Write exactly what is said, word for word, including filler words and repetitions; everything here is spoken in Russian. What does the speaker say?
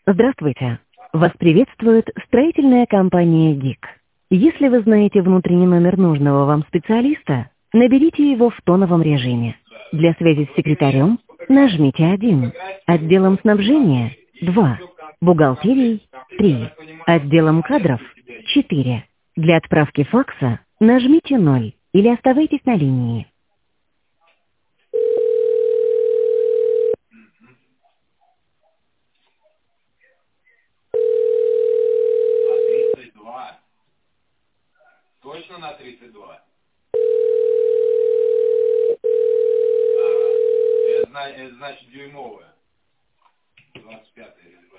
Здравствуйте. Вас приветствует строительная компания ГИК. Если вы знаете внутренний номер нужного вам специалиста, наберите его в тоновом режиме. Для связи с секретарем нажмите один, отделом снабжения два, бухгалтерией три, отделом кадров четыре. Для отправки факса нажмите ноль или оставайтесь на линии. На тридцать два. Точно на тридцать два? А, это, зна- это значит дюймовая. двадцать пятая.